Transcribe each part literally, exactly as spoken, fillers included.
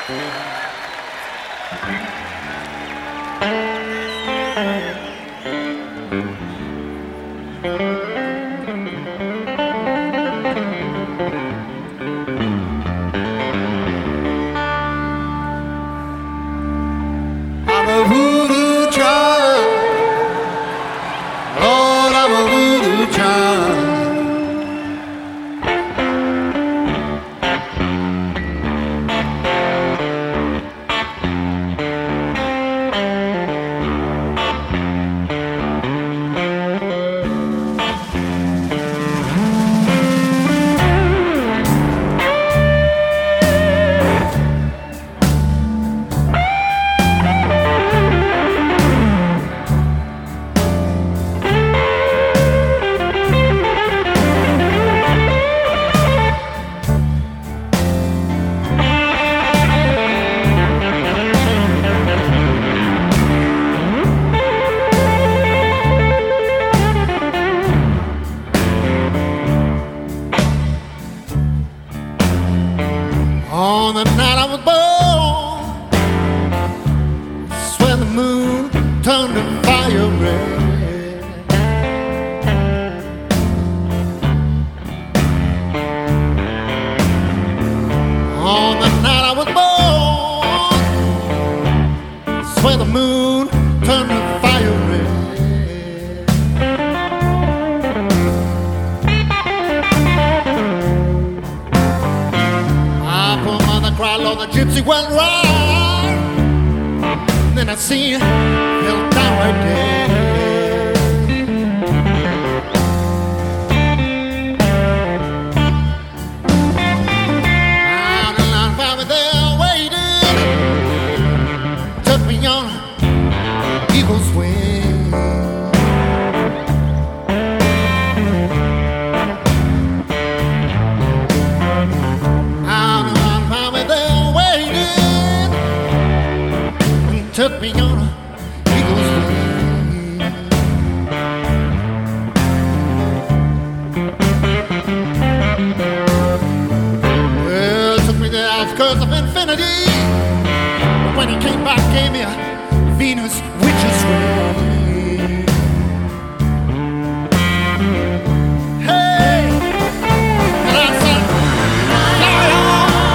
On the night I was born, it's when the moon turned to fire red. On the night I was born, it's when the moon turned to fire red. Cried, Lord, the gypsy went right. Then I see her fell down right there. Out and I found me there waiting. Took me on eagle's wing. Took me on a eagle's wing. Well, took me to the outskirts of infinity. But when he came back, gave me a Venus witch's ring. Hey, and I said, fly on.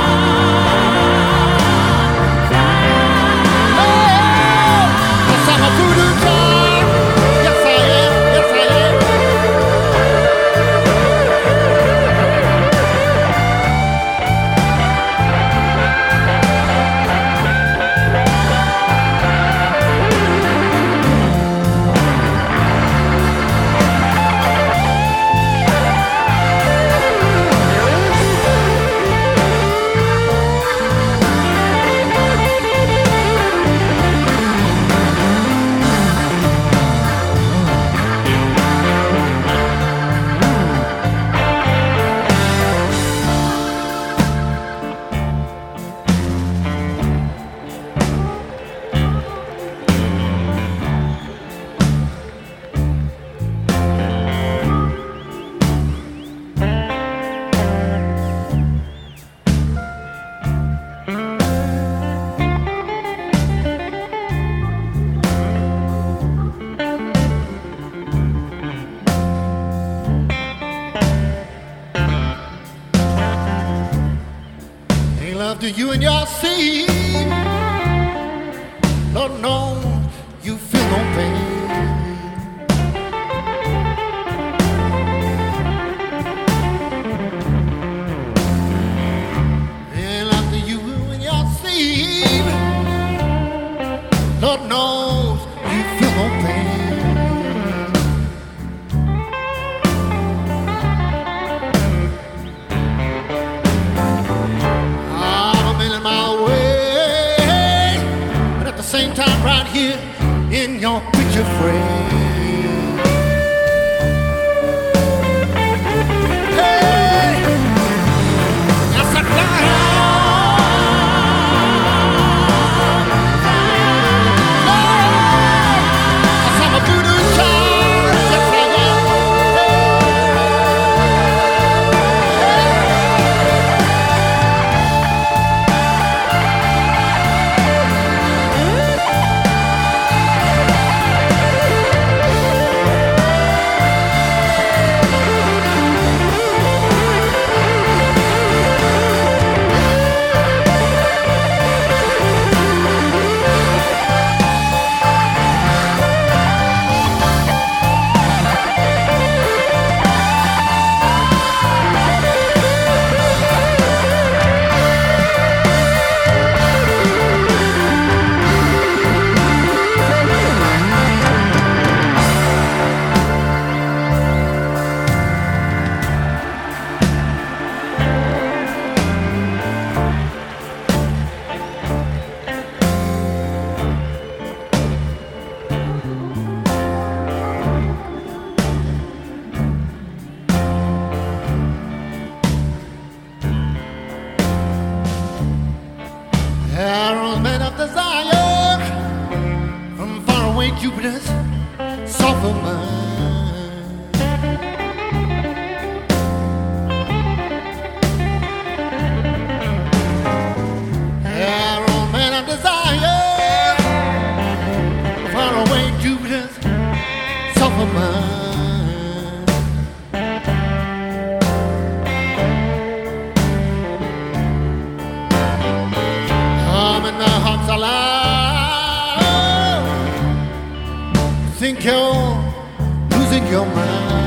Love to you and your seed. Lord, no, you feel no pain. And love to you and your seed. Lord knows you feel no pain. Same time right here in your picture frame. Hey, I said fly on, I saw my voodoo child, yes I am. Jupiter's soft of mine. Arrow man of desire, far away Jupiter's soft of mine. I'm in the heart's alive. Think you're losing your mind.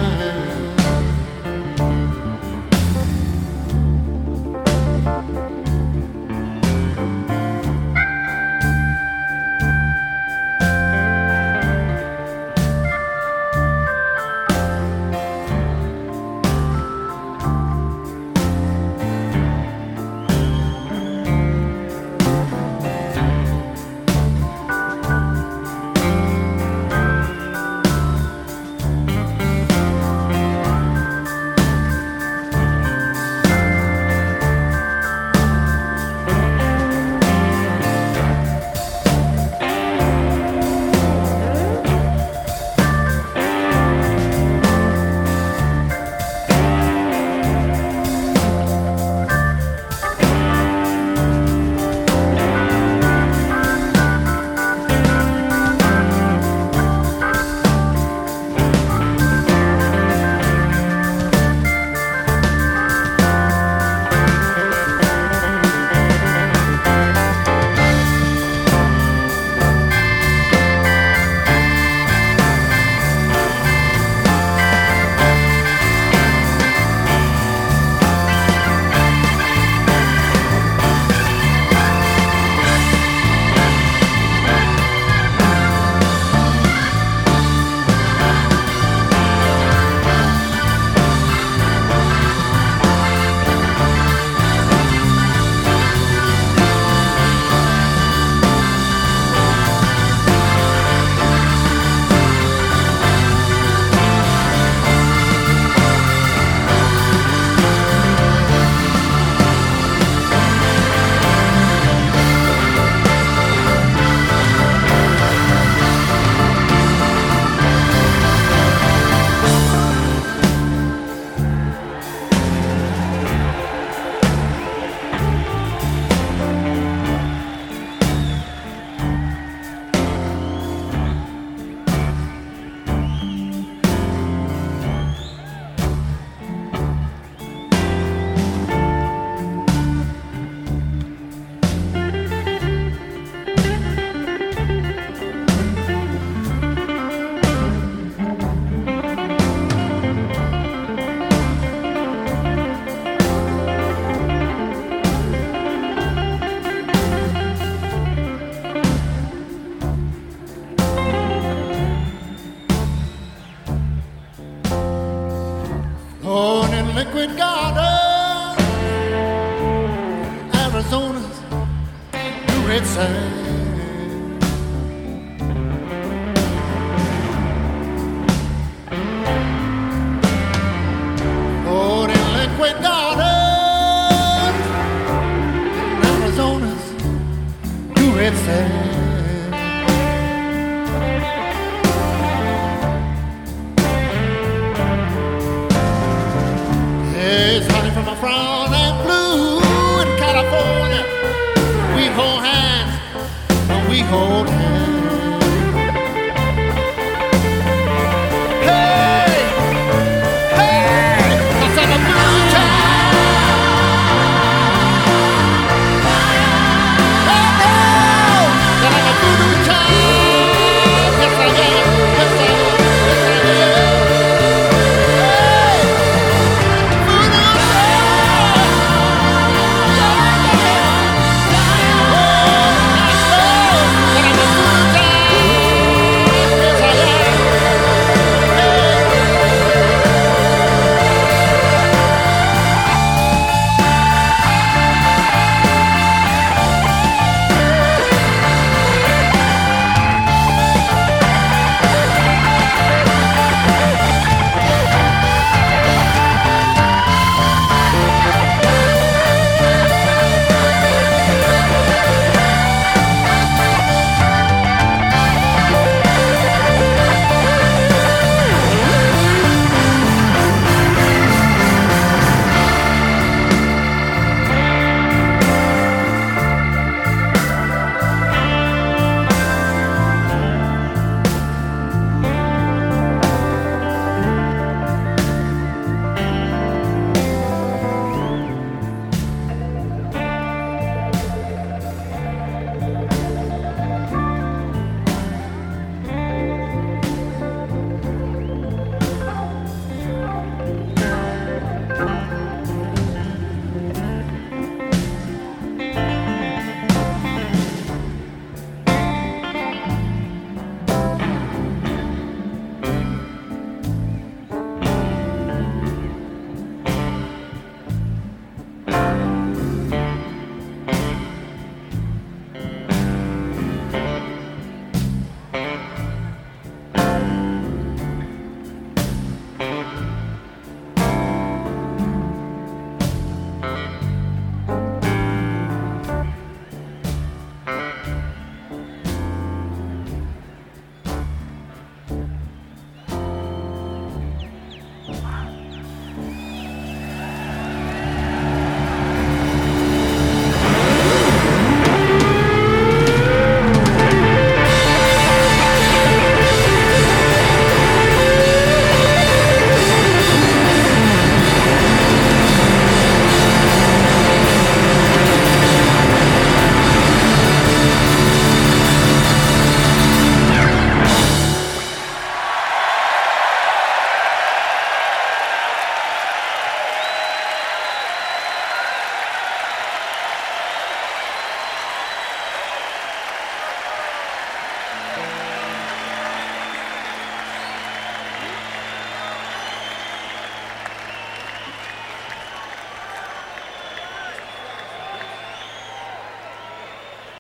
Born in liquid garden, Arizona's blue red sand. Born in liquid garden, Arizona's blue red sand.